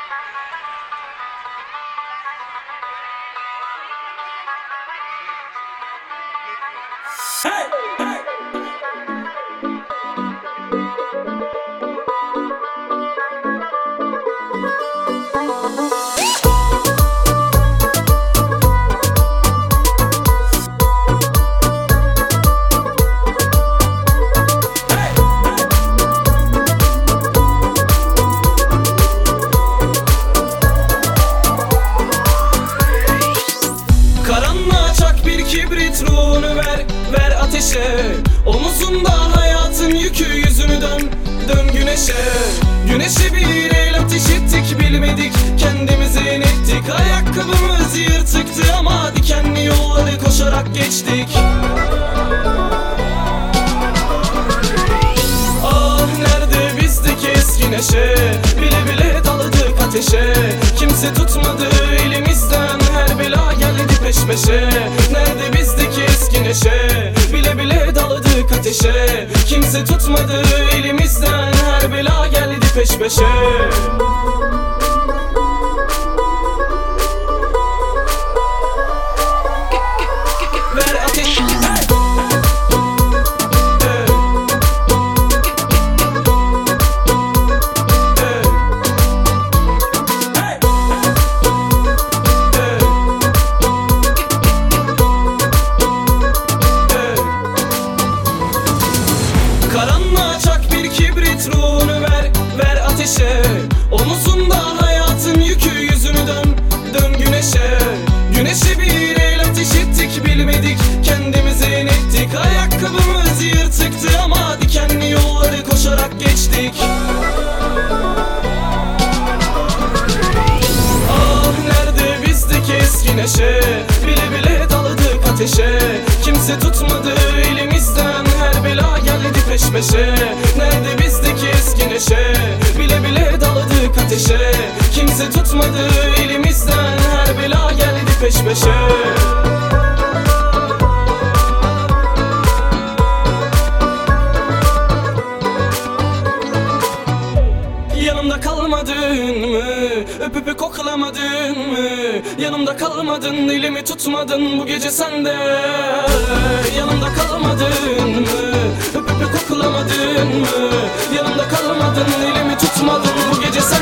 Karanlığa çak bir kibrit, ruhunu ver ateşe. Omuzunda hayatın yükü, yüzünü dön güneşe. Güneşe bir el ateş ettik, bilmedik kendimize inettik. Ayakkabımız yırtıktı ama dikenli yolları koşarak geçtik. Ah nerede bizdeki eski neşe, bile bile daladık ateşe. Kimse tutmadı elimizden, her bela geldi peş peşe. Nerede bizdeki eski neşe, bile bile daladık ateşe. Kimse tutmadı elimizden, her bela geldi peş peşe. Ver ateş. Karanlığa çak bir kibrit, ruhunu ver ateşe. Omuzunda hayatın yükü, yüzünü dön güneşe. Güneşe bir el ateş ettik, bilmedik kendimize inettik. Ayakkabımız yırtıktı ama dikenli yolları koşarak geçtik. Ah nerede bizdeki eski neşe, bile bile daladık ateşe. Kimse tutmadı elimizden, her bela geldi peş peşe. Nerede bizdeki eski neşe, bile bile daladık ateşe. Kimse tutmadı elimizden, her bela geldi peş peşe. Yanımda kalmadın mı? Öpüp koklamadın mı? Yanımda kalmadın, elimi tutmadın bu gece sende. Yanımda kalmadın mı? Öpüp koklamadın mı? Yanımda kalmadın, elimi tutmadın bu gece sende.